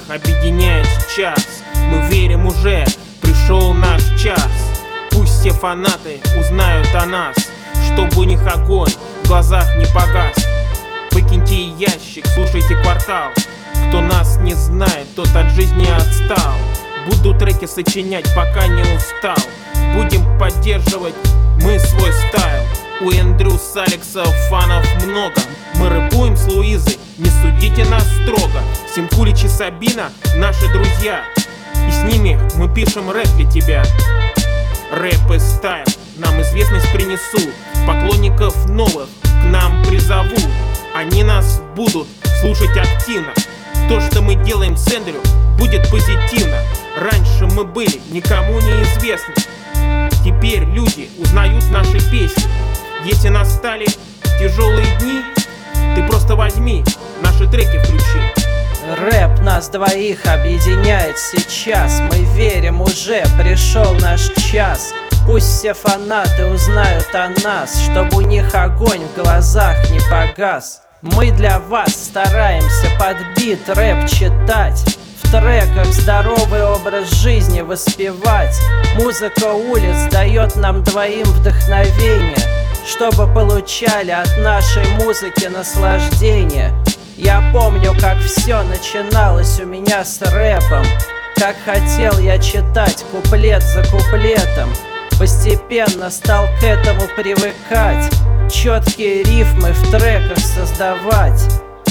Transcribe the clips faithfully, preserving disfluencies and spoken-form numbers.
объединяет сейчас. Мы верим, уже пришел наш час. Пусть все фанаты узнают о нас, чтобы у них огонь в глазах не погас. Выкиньте ящик, слушайте «Квартал». Кто нас не знает, тот от жизни отстал. Буду треки сочинять, пока не устал. Будем поддерживать мы свой стайл. У Эндрю с Алекса фанов много. Мы рэпуем с Луизой, не судите нас строго. Симкулич и Сабина наши друзья, и с ними мы пишем рэп для тебя. Рэп и стайл нам известность принесут. Поклонников новых к нам призовут. Они нас будут слушать активно. То, что мы делаем с Эндрю, будет позитивно. Раньше мы были никому не известны. Теперь люди узнают наши песни. Если настали тяжелые дни, ты просто возьми наши треки, включи. Рэп нас двоих объединяет сейчас. Мы верим, уже пришел наш час. Пусть все фанаты узнают о нас, чтобы у них огонь в глазах не погас. Мы для вас стараемся под бит рэп читать, в треках здоровый образ жизни воспевать. Музыка улиц дает нам двоим вдохновение, чтобы получали от нашей музыки наслаждение. Я помню, как все начиналось у меня с рэпом, как хотел я читать куплет за куплетом. Постепенно стал к этому привыкать, четкие рифмы в треках создавать.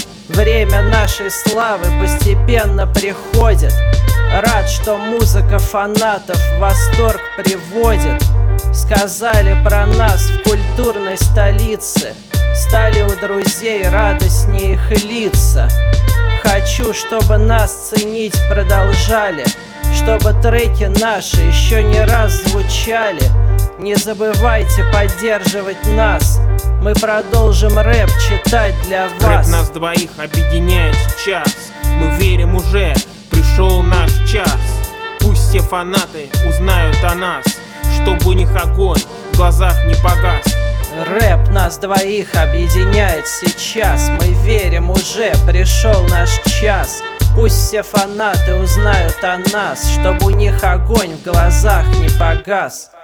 Время нашей славы постепенно приходит. Рад, что музыка фанатов в восторг приводит. Сказали про нас в культурной столице, стали у друзей радостнее их лица. Хочу, чтобы нас ценить продолжали, чтобы треки наши еще не раз звучали. Не забывайте поддерживать нас, мы продолжим рэп читать для вас. Рэп нас двоих объединяет сейчас. Мы верим, уже пришел наш час. Пусть все фанаты узнают о нас, чтобы у них огонь в глазах не погас. Рэп нас двоих объединяет сейчас. Мы верим, уже пришел наш час. Пусть все фанаты узнают о нас, чтобы у них огонь в глазах не погас.